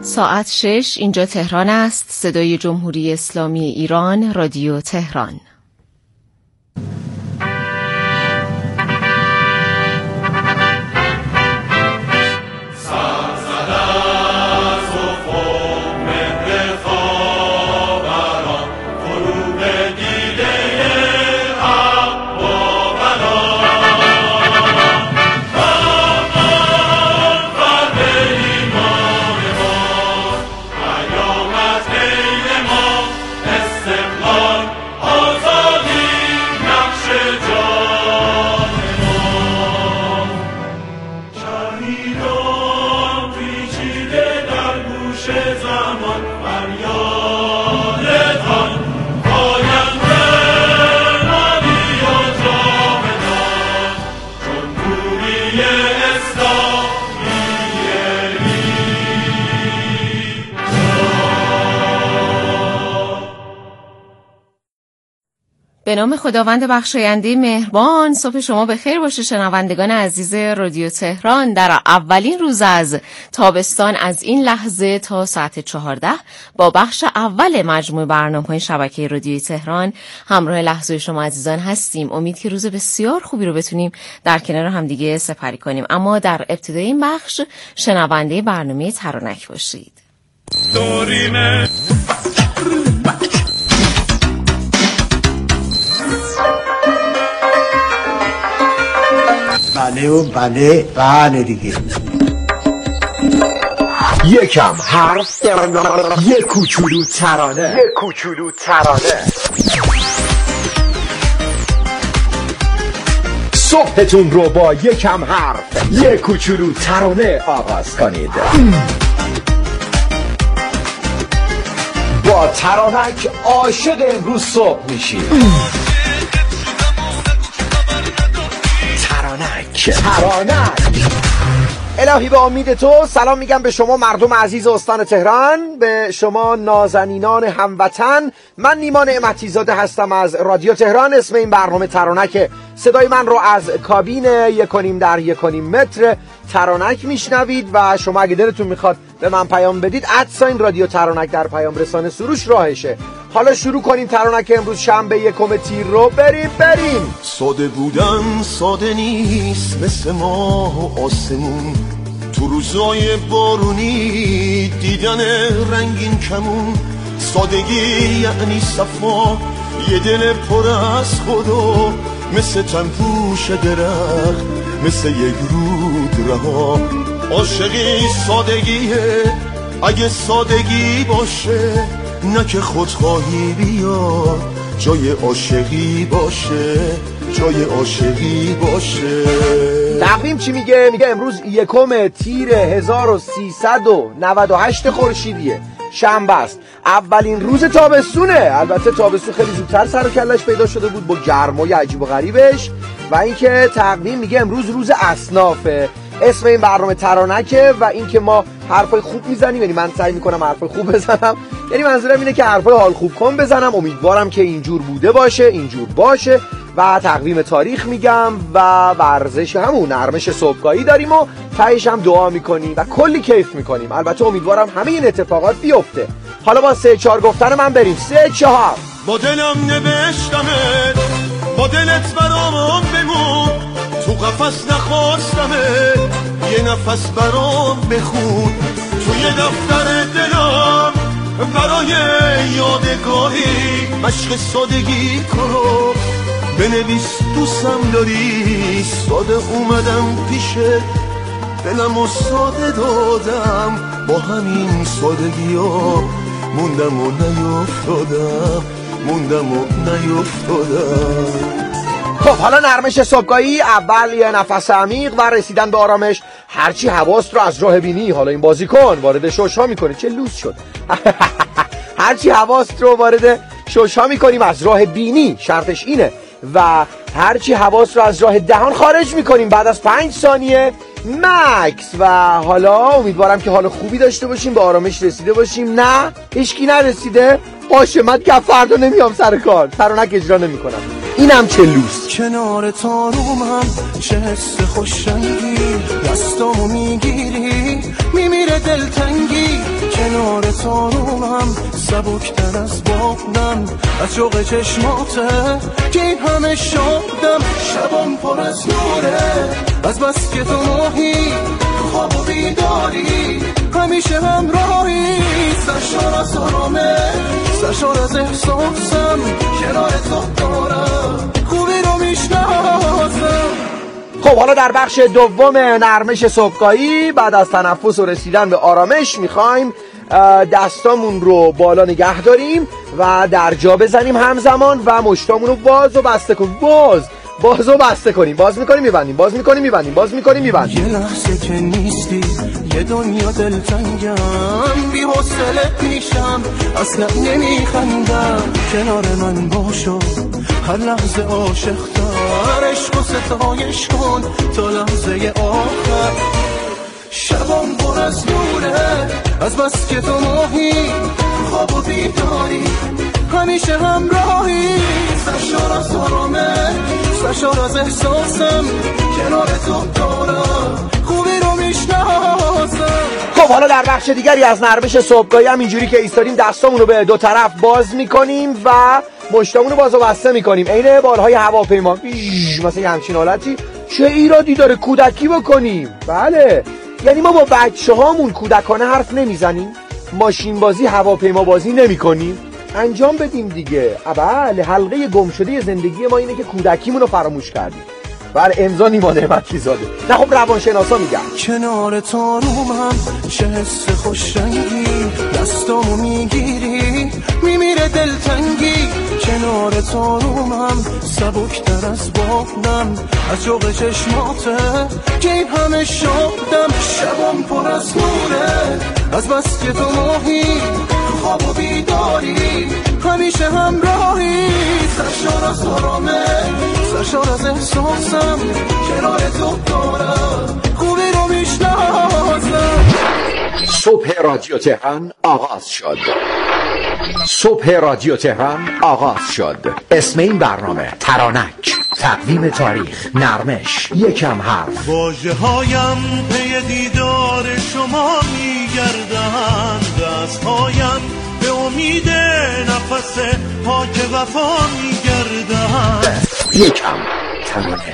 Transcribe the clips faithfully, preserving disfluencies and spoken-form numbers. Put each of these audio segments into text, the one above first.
ساعت شش، اینجا تهران است. صدای جمهوری اسلامی ایران، رادیو تهران. به نام خداوند بخشاینده مهربان. صبح شما بخیر باشه شنوندگان عزیز رادیو تهران. در اولین روز از تابستان از این لحظه تا ساعت چهارده با بخش اول مجموع برنامه‌های شبکه رادیو تهران همراه لحظه شما عزیزان هستیم. امید که روز بسیار خوبی رو بتونیم در کنار هم دیگه سپری کنیم. اما در ابتدای این بخش شنونده برنامه ترانک باشید. دوریمه بله و بله بله دیگه. یکم حرف یک کوچولو ترانه یک کوچولو ترانه صبحتون رو با یکم حرف یک کوچولو ترانه آغاز کنید. با ترانک عاشق امروز صبح میشید. ترانک. الهی به امید تو سلام میگم به شما مردم عزیز استان تهران، به شما نازنینان هموطن. من نیما نعمتی زاده هستم از رادیو تهران. اسم این برنامه ترانک. صدای من رو از کابین یکونیم در یکونیم متر ترانک میشنوید و شما اگه دلتون میخواد به من پیام بدید ادساین رادیو ترانک در پیام رسانه سروش راهشه. حالا شروع کنیم ترانک امروز شنبه یکم تیر رو. بریم بریم. ساده بودن ساده نیست، مثل ماه و آسمون تو روزای بارونی دیدن رنگین کمون. سادگی یعنی صفا، یه دل پر از خدا، مثل تنپوش درخت، مثل یک رود رها. عاشقی سادگیه اگه سادگی باشه، نه که خودخواهی بیاد جای عاشقی باشه، جای عاشقی باشه. تقویم چی میگه؟ میگه امروز یکم تیر هزار و سیصد و نود و هشت خورشیدیه، شنبه است، اولین روز تابستونه. البته تابستون خیلی زودتر سر و کلش پیدا شده بود با گرمای عجیب و غریبش. و اینکه تقویم میگه امروز روز اصنافه. اسم این برنامه ترانکه و اینکه ما حرفای خوب میزنیم، یعنی من سعی میکنم حرفای خوب بزنم، یعنی منظورم اینه که حرفای حال خوب کن بزنم. امیدوارم که اینجور بوده باشه، اینجور باشه. و تقویم تاریخ میگم و ورزش همون نرمش صبحگاهی داریم و تهش هم دعا میکنیم و کلی کیف میکنیم. البته امیدوارم همه این اتفاقات بیفته. حالا با سه چهار گفتن من بریم. سه چهار. با دلم نوشتمت، با دلت برام بمون، تو قفس نخواستمت، یه نفس برام بخون، توی دفتر دلم برای یادگاری مشق سادگی کنم. بنویس دوستم داری، ساده اومدم پیشه، دلم و ساده دادم، با همین سادگی ها موندم و نیفتادم، موندم و نیفتادم. خب حالا نرمش صبحگاهی. اول یه نفس عمیق و رسیدن به آرامش. هرچی حواست رو از راه بینی، حالا این بازیکن وارد شوشا میکنه، چه لوس شد. هرچی حواست رو وارد شوشا میکنیم از راه بینی، شرطش اینه. و هرچی حواست رو از راه دهان خارج میکنیم بعد از پنج ثانیه مکس. و حالا امیدوارم که حال خوبی داشته باشیم، به آرامش رسیده باشیم. نه هیچکی نرسیده باشه، من که فردا نمیام سر کار، ترانک اجرا نمیکنم. اینم چه لوس. کنار تارومم چه حس خوشنگی، دستامو میگیری میمیره دلتنگی، کنار تارومم سبکتر از بادم از شوق چشماته که این همه شادم شبم پر از نوره از بس که تو ماهی تو خواب و بیداری همیشه همراهی سرشار از آرامه سرشار از احساسم کنار تو دارم خوبی رو میشناسم. خب حالا در بخش دوم نرمش صبحگاهی بعد از تنفس و رسیدن به آرامش میخوایم دستامون رو بالا نگه داریم و در جا بزنیم همزمان و مشتامون رو باز و بسته کنیم. باز باز و بسته کنیم. باز میکنیم میبندیم، باز میکنیم میبندیم، باز میکنیم میبندیم. یه لحظه که نیستی یه دنیا دلتنگم بی حوصله میشم اصلا نمیخندم کنار من باشو هر لحظه عاشق‌تر عشق و ستایش کن تا لحظه آخر شبم پر از نوره از بس که تو ماهی خواب و بیداری همیشه همراهی سرشار از آرامه سرشار از احساسم کنار تو دارم خوبی رو میشناسم. خب حالا در بخش دیگری از نرمش صبحگاهی هم اینجوری که ایستادیم دستامون رو به دو طرف باز میکنیم و مشتامون رو باز و بسته میکنیم عین بالهای هواپیما مثلا همچین حالتی. چه ایرادی داره کودکی بکنیم؟ بله یعنی ما با بچه هامون کودکانه حرف نمیزنیم، ماشین بازی هواپیما بازی نمی کنیم، انجام بدیم دیگه. بله حلقه گم شده زندگی ما اینه که کودکیمون رو فراموش کردیم. بله امضا نیما نعمتی زاده. نه خب روانشناسا میگن کنار تارومم چه حس خوشرنگی دستامو میگیری میمیره دلتنگی کنار تارومم سبکتر از بادم از شوق چشماته که این همه شادم شبم پر از نوره از بس که تو ماهی تو خواب و بیداری همیشه همراهی سرشار از آرامه سرشار از احساسم کنار تو دارم خوبی رو میشناسم. صبح رادیو تهران آغاز شد. صبح رادیو تهران آغاز شد. اسم این برنامه ترانک، تقویم تاریخ، نرمش، یکم حرف. واژه هایم پی دیدار شما میگردند دست هایم به امید نفس پاک وفا میگردند. یکم ترانه،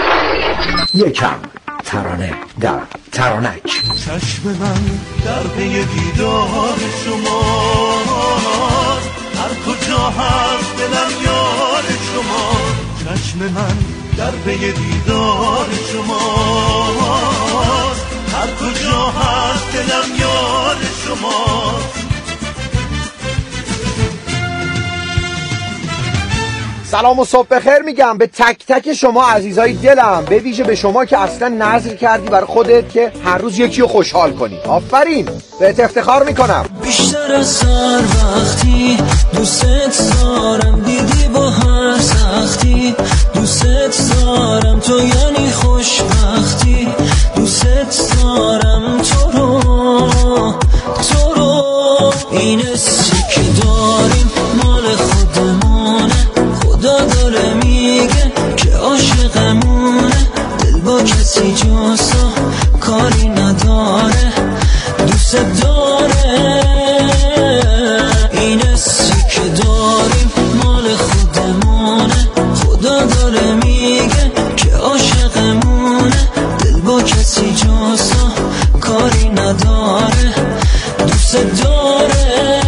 یکم ترانه در ترانک. چشم من در پی دیدار شما هر کجا هست دلم یار شما چشم من در پی دیدار شما هر کجا هست دلم یار شما. سلام و صبح بخیر میگم به تک تک شما عزیزای دلم، به ویژه به شما که اصلا نذر کردی برای خودت که هر روز یکی رو خوشحال کنی. آفرین، بهت افتخار میکنم. بیشتر از هر وقتی دوست دارم دیدی با هر سختی دوست دارم تو یعنی خوشبختی دوست دارم تو رو تو رو این حسی که داریم مال خودمونه خدا داره میگه که عاشقمونه دل با کسی جاسا کاری نداره دوست داره این حسی که داریم مال خودمونه خدا داره میگه که عاشقمونه دل با کسی جاسا کاری نداره دوست داره.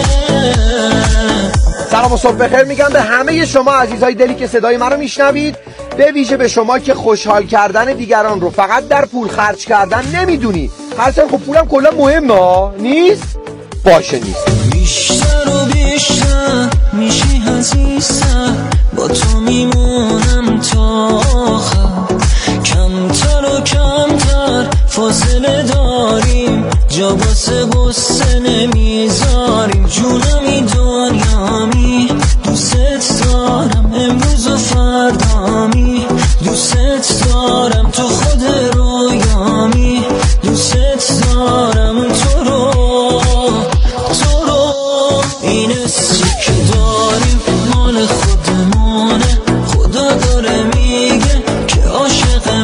سلام و صبح بخیر میگم به همه شما عزیزای دلی که صدای من رو میشنوید، به ویژه به شما که خوشحال کردن دیگران رو فقط در پول خرج کردن نمیدونی. هرچند خب پولم کلا مهمه نیست؟ باشه نیست. بیشتر و بیشتر میشی عزیزتر با تو میمونم تا آخر کمتر و کمتر فاصله داریم جا باسه بسته نمیذاریم جونمی دنیامی دوست دارم امروز و فردامی دوست دارم تو خود رویامی دوست دارم تو رو تو رو این حسی که داریم مال خودمونه خدا داره میگه که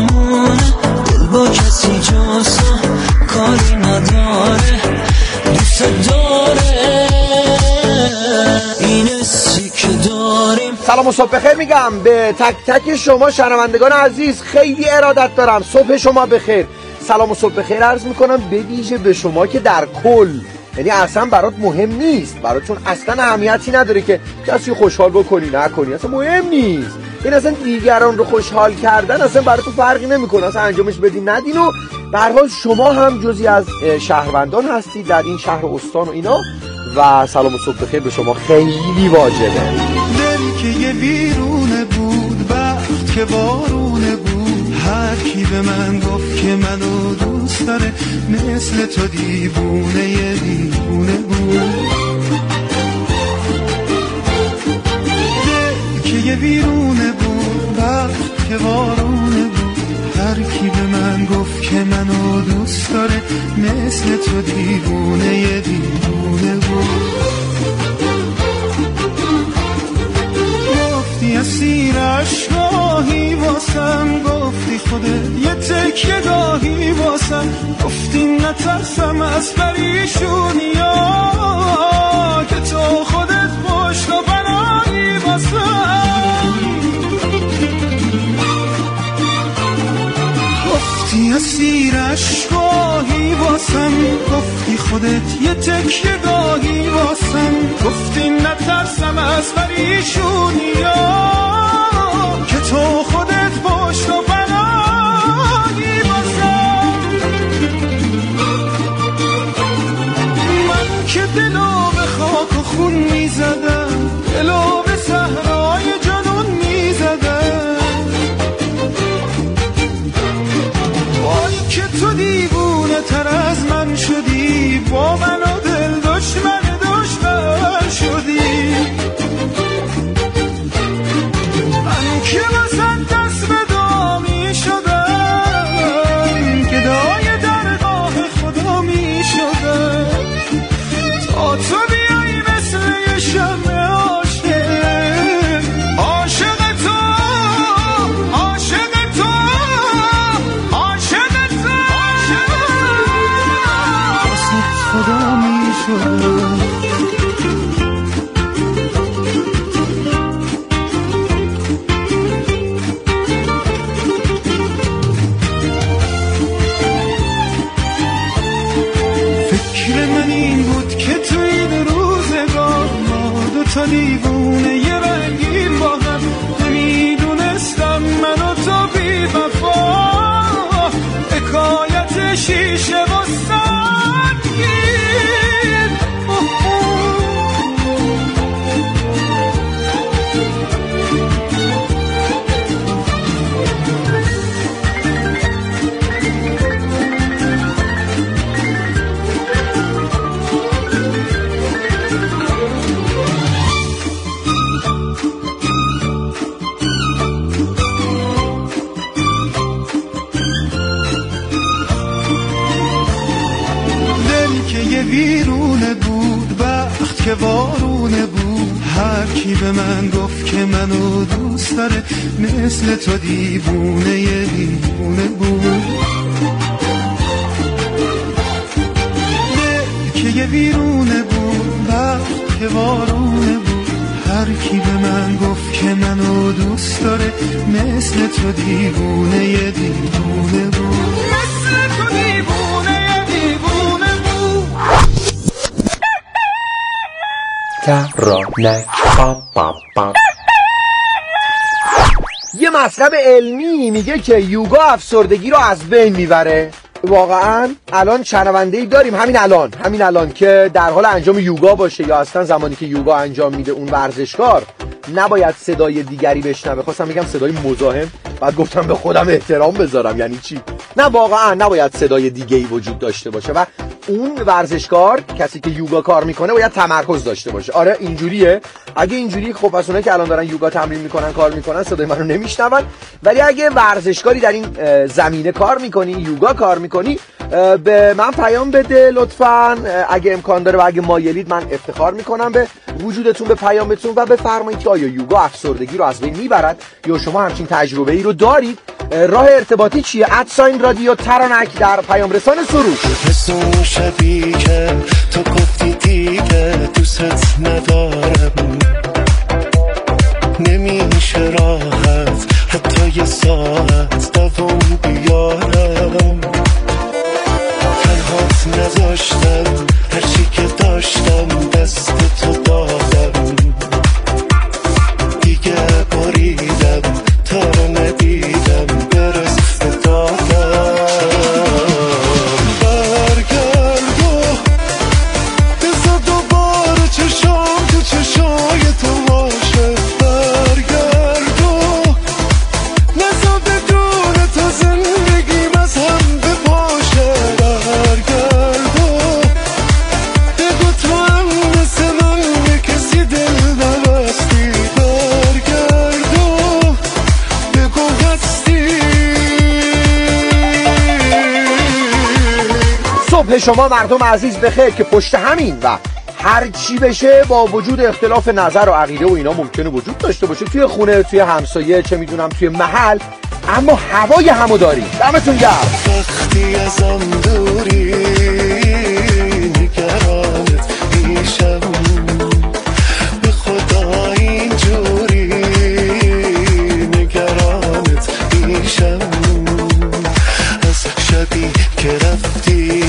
عاشقمونه دل با کسی جاسا کاری نداره دوست داره این حسی که داریم. سلام و صبح بخیر میگم به تک تک شما شنوندگان عزیز، خیلی ارادت دارم. صبح شما بخیر. سلام و صبح بخیر عرض میکنم به ویژه به شما که در کل، یعنی اصلا برات مهم نیست، براتون اصلا اهمیتی نداره که کسی خوشحال بکنی نکنی، اصلا مهم نیست. این اصلا دیگران رو خوشحال کردن اصلا براتون فرقی نمیکنه، اصلا انجامش بدین ندین. و به هر حال شما هم جزئی از شهروندان هستید در این شهر و استان و اینا، و سلام و صبح بخیر به شما خیلی واجبه. دل که یه بیرونه بود، وقت که بارونه بود، هر کی به من گفت که منو دوست داره مثل تو دیوونه یه دیوونه بود. دل که یه بیرونه بود، وقت که بارونه بود، هر کی به من گفت که منو دوست داره مثل تو دیوونه یه دیوونه بود. گفتی اسیر عشقاهی واسم، گفتی خودت یه تکیه گاهی واسم، گفتی نترسم از پریشونی ها که تو خودت پشت و بنایی واسم. گفتی اسیر عشقاهی واسم، گفتی خودت یه تکیه گاهی واسم، گفتی نترسم از پریشونی ها که تو خودت پشت و بنایی واسم. من که دلو به خاک و خون میزدم، دلو به صحرای جنون میزدم، که تو دیوونه تر از من شدی، با من و دل دشمن دشمن شدی. من که واسه دست به دامی شدم، گدای درگاه خدا می شدم، تا تو بیایی مثل یه شمع عاشق. عاشق تو، عاشق تو، عاشق خدا می شد. فکر من این بود که تو این روزگار ما دوتا دیوونه یه رنگیم با هم، نمیدونستم من و تو بی وفا حکایت شیشه و ویرونه بود، وقت که بارونه بود، هر کی به من گفت که منو دوست داره مثل تو دیوونه یه دیوونه بود. دل که یه ویرونه بود، وقت که بارونه بود، هر کی به من گفت که منو دوست داره مثل تو دیوونه یه دیوونه بود، مثل تو دیوونه یه دیوونه بود. ترانک پا پا پا. یه مطلب علمی میگه که یوگا افسردگی رو از بین میبره. واقعا الان شنونده‌ای داریم همین الان همین الان که در حال انجام یوگا باشه، یا اصلا زمانی که یوگا انجام میده اون ورزشکار نباید صدای دیگری بشنوه. خواستم بگم صدای مزاحم، بعد گفتم به خودم احترام بذارم. یعنی چی؟ نه واقعا نباید صدای دیگه‌ای وجود داشته باشه و اون ورزشکار، کسی که یوگا کار میکنه، باید تمرکز داشته باشه. آره اینجوریه. اگه اینجوری خب پس اونایی که الان دارن یوگا تمرین میکنن کار میکنن صدای منو نمیشنون. ولی اگه ورزشکاری در این زمینه کار میکنی، یوگا کار میکنی، به من پیام بده لطفاً اگه امکان داره و اگه مایلید. من افتخار میکنم به وجودتون، به پیامتون و بفرمایید که آیا یوگا افسردگی رو از بین میبرد یا شما همچین تجربه ای رو دارید. راه ارتباطی چیه؟ ادساین رادیو ترانک در پیام رسان سروش. حسون شبی که تو گفتی دیگه دوست ندارم، نمیشه راحت حتی یه ساعت دوام بیارم، تنهات نذاشتم هرچی که داشتم دست تو دادم، دیگه بریدم تا رو ندیدم برس دادم، برگرد و بذار دوباره چشام تو چشای تو باشه، برگرد و نذار بدون تو زندگیم از هم بپاشه، برگرد و بگو تو هم مثل من به کسی دل نبستی، برگرد و بگو هستی. صبح شما مردم عزیز بخیر که پشت همین و هر چی بشه با وجود اختلاف نظر و عقیده و اینا ممکنه وجود داشته باشه توی خونه، توی همسایه، چه میدونم توی محل، اما هوای همو داریم. دمتون گرم. وقتی ازم دوری نگرانت میشم، به خدا اینجوری نگرانت میشم، از شبی که رفتی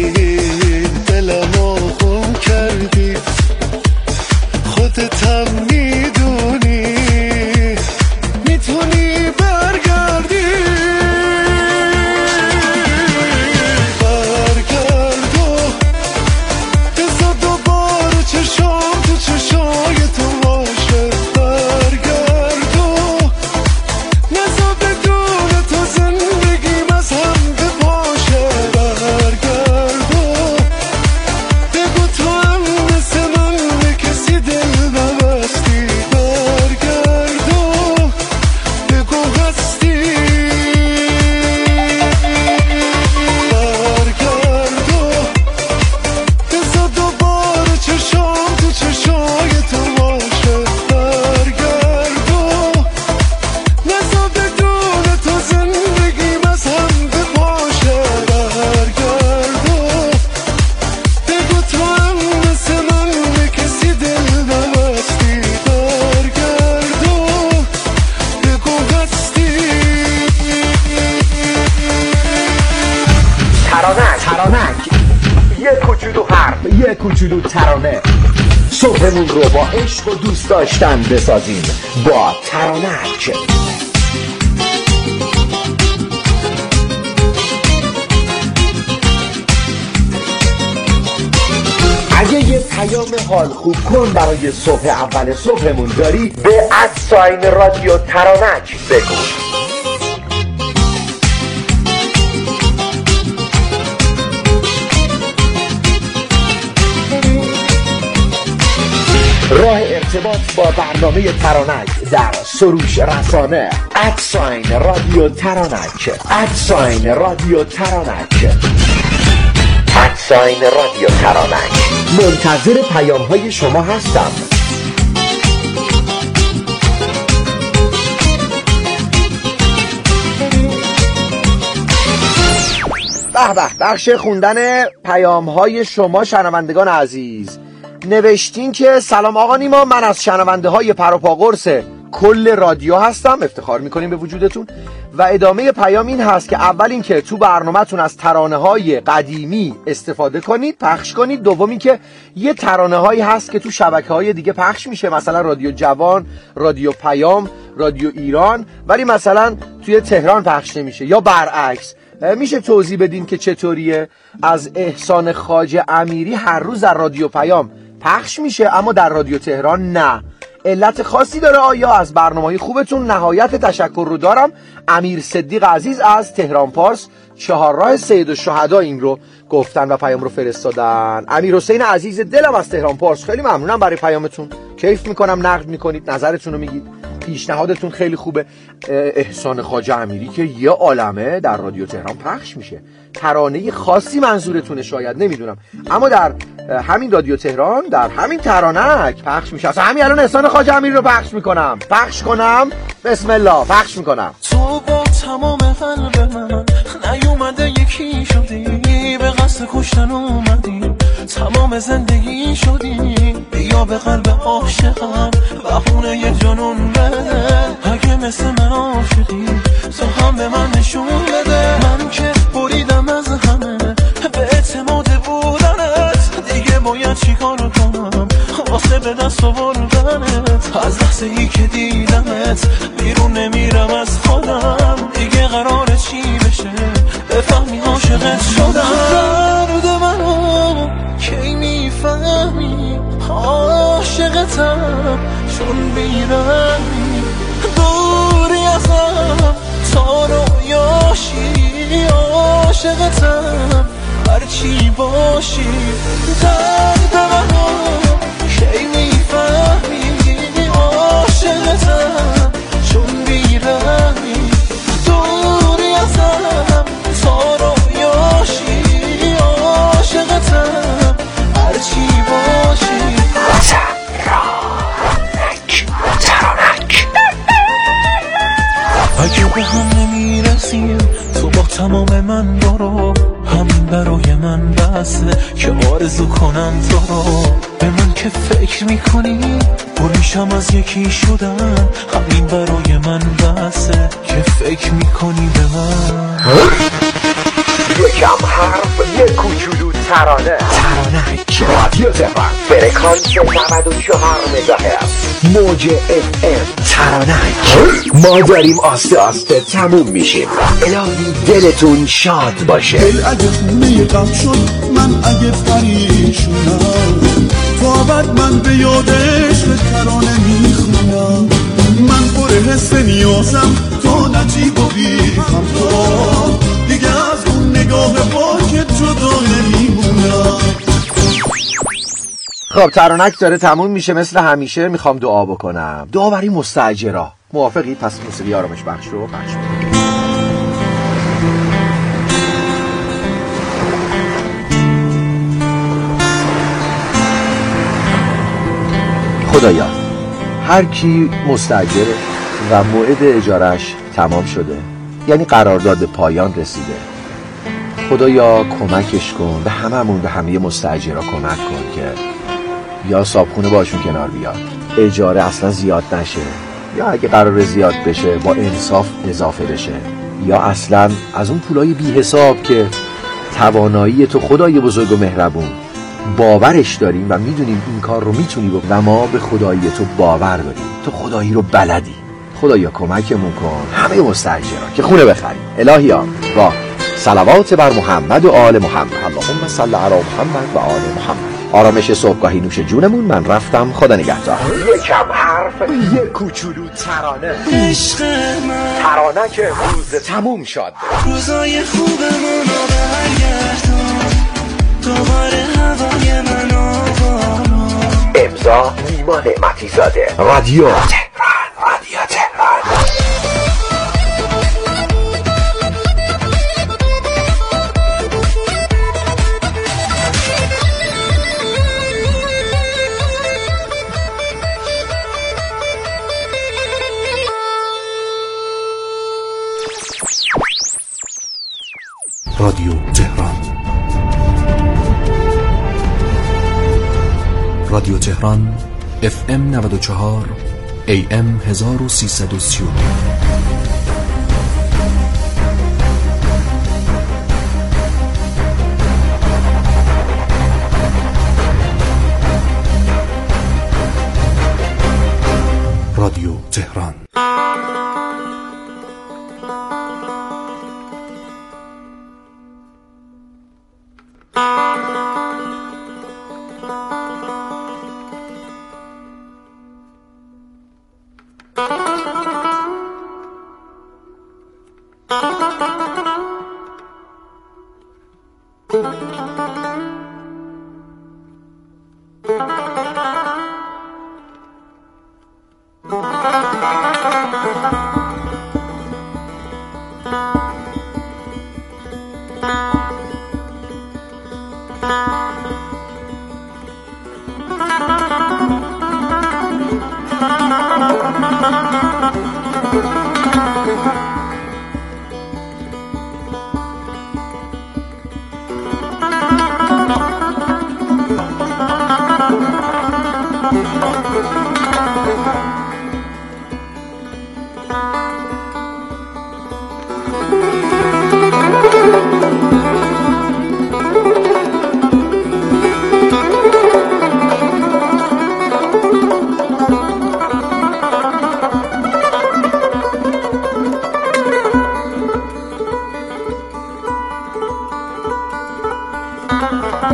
دلمو خون کردی، خودت هم میدونی میتونی برگردی، برگرد و بذار دوباره چشام تو چشای تو باشه، برگرد و نذار بدون تو زندگیم از هم بپاشه، برگرد و بگو تو هم مثل من به کسی دل نبستی، برگرد و بگو هستی، برگرد و بذار دوباره چشام تو چشای تو باشه، برگرد و نذار بدون تو زندگیم از هم بپاشه، برگرد و بگو تو هم مثل من به کسی دل نبستی، برگرد و بگو هستی. ترانک ترانک یک کوچولو حرف، یک کوچولو ترانه. صبحمون رو با عشق و دوست داشتن بسازیم با ترانک. اگه یه پیام حال خوب کن برای صبح اول صبحمون داری به ادساین رادیو ترانک بگو. راه ارتباط با برنامه ترانک در سروش رسانه ادساین رادیو ترانک، ادساین رادیو ترانک، ادساین رادیو ترانک. منتظر پیام های شما هستم. به به، بخش خوندن پیام های شما شنوندگان عزیز. نوشتین که سلام آقا نیما، من از شنونده های پروپا قرص کل رادیو هستم، افتخار میکنیم به وجودتون. و ادامه پیام این هست که اول این که تو برنامه‌تون از ترانه های قدیمی استفاده کنید، پخش کنید. دوم این که یه ترانه هایی هست که تو شبکه های دیگه پخش میشه، مثلا رادیو جوان، رادیو پیام، رادیو ایران، ولی مثلا توی تهران پخش نمیشه یا برعکس. میشه توضیح بدین که چطوریه؟ از احسان خواجه امیری هر روز در رادیو پیام پخش میشه اما در رادیو تهران نه. علت خاصی داره آیا؟ از برنامه‌های خوبتون نهایت تشکر رو دارم. امیر صدیق عزیز از تهران پارس چهارراه سید الشهدا این رو گفتن و پیام رو فرستادن. امیر حسین عزیز دلم از تهران پارس، خیلی ممنونم برای پیامتون، کیف میکنم نقد میکنید، نظرتون رو میگید، پیشنهادتون خیلی خوبه. احسان خواجه امیری که یه عالمه در رادیو تهران پخش میشه، ترانه خاصی منظورتونه شاید، نمیدونم، اما در همین رادیو تهران در همین ترانک پخش میشه. اصلا همین الان احسان خواجه امیری رو پخش میکنم، پخش کنم، بسم الله، پخش میکنم. تو با تمام قلب من نیومده یکی شدی، به قصد کشتن اومدی، تمام زندگی شدی، بیا به قلب عاشقم بهونه یه جنون بده، اگه مثل من عاشقی تو هم به من نشون بده. من که بریدم از همه به اعتماد بودنت، دیگه باید چیکار کنم واسه به دست آوردنت، از لحظه ای که دیدمت بیرون نمیرم از خودم، دیگه قراره چی بشه بفهمی عاشقت شدم. درد منو کی میفهمی عاشقتم، چون بیرمی دوری ازم تا رویاشی، عاشقتم هرچی باشی. درد منو کی میفهمی عاشقتم، چون بیرمی دوری ازم تا رویاشی، عاشقتم هرچی باشی. ترانک ترانک اگه به هم نمیرسیم تو با تمام من برو، همین برای من بسه که آرزو کنم تو رو. به من که فکر میکنی پریشم از یکی شدن، همین برای من بسه که فکر میکنی به من. یکم حرف یک کوچولو ترانه ترانک رادیو تهران فرکانس نود و چهار مگاهرتز موج اف ام ترانک. ما داریم آسته آسته تموم میشیم، الهی دلتون شاد باشه. دل اگه خونه غم شد من اگه پریشونم، تا بعد من به یاد عشق ترانه میخونم. من پر حس نیازم تا نجیب و بیخم، تا دیگه از اون نگاه پاکت جدا نمیمونم. خب ترانک داره تموم میشه، مثل همیشه میخوام دعا بکنم، دعا برای مستاجرا. موافقید؟ پس موسیقی آرامش بخش رو پخش کنیم. خدایا هر کی مستاجره و موعد اجارش تمام شده، یعنی قرارداد به پایان رسیده، خدایا کمکش کن، به هممون به همه مستاجرها کمک کن که یا صابخونه باشون کنار بیاد، اجاره اصلا زیاد نشه، یا اگه قرار زیاد بشه با انصاف اضافه بشه، یا اصلا از اون پولای بی حساب که توانایی تو خدای بزرگ و مهربون باورش داریم و میدونیم این کار رو میتونی بکنی و ما به خدایی تو باور داریم، تو خدایی رو بلدی. خدایا کمکمون کن همه مستاجرها که خونه بخریم. الهیا با صلوات بر محمد و آل محمد، اللهم صل علی محمد و آل محمد. آرامش صبحگاهی نوش جونمون. من رفتم، خدا نگهدار. یکم حرف یک کوچولو ترانه عشق من ترانه که روز تموم شد. روزای خوبمون رو برگردون، دوباره هوای من آوارو. امضا نیما نعمتی زاده، رادیو تهران، رادیو تهران. رادیو تهران، رادیو تهران اف ام نود و چهار ای ام هزار و سیصد و سی و نه. رادیو تهران.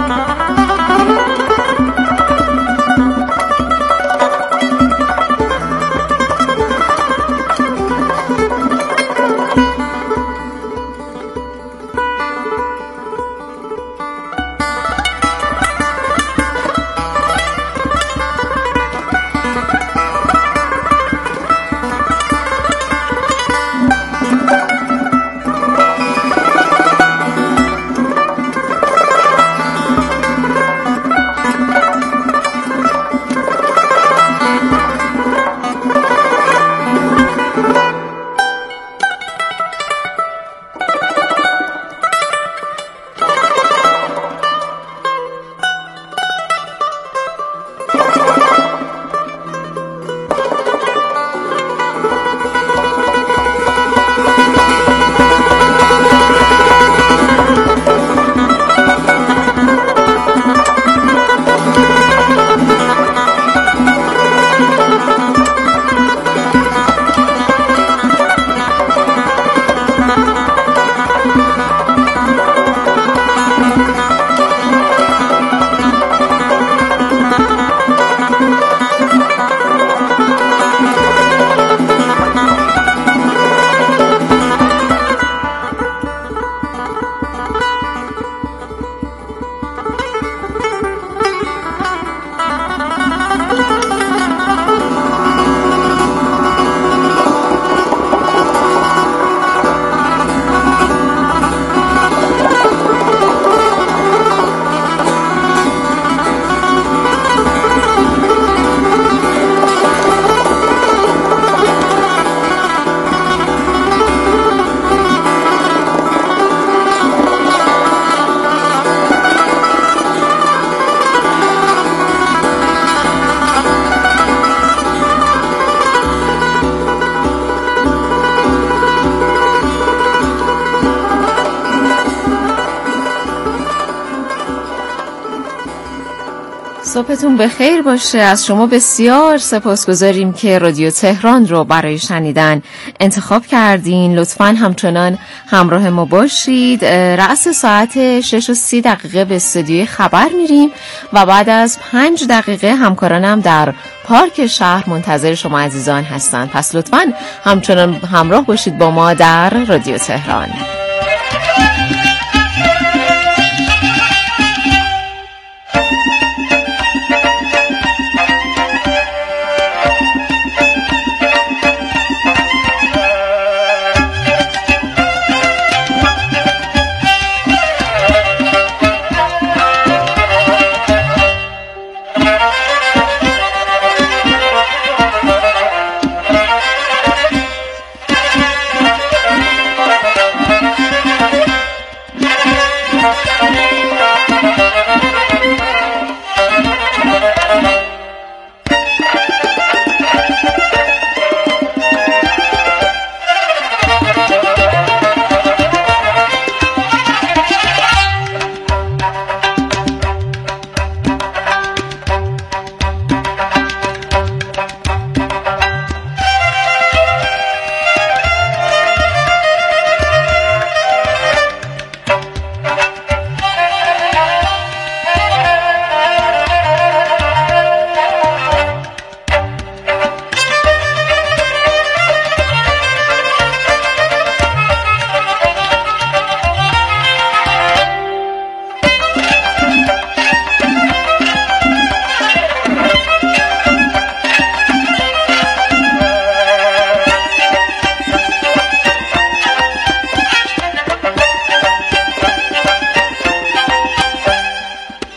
صبحتون بخیر باشه. از شما بسیار سپاسگزاریم که رادیو تهران رو برای شنیدن انتخاب کردین. لطفاً همچنان همراه ما باشید. رأس ساعت شش و سی دقیقه به استودیوی خبر میریم و بعد از پنج دقیقه همکارانم در پارک شهر منتظر شما عزیزان هستن. پس لطفاً همچنان همراه باشید با ما در رادیو تهران.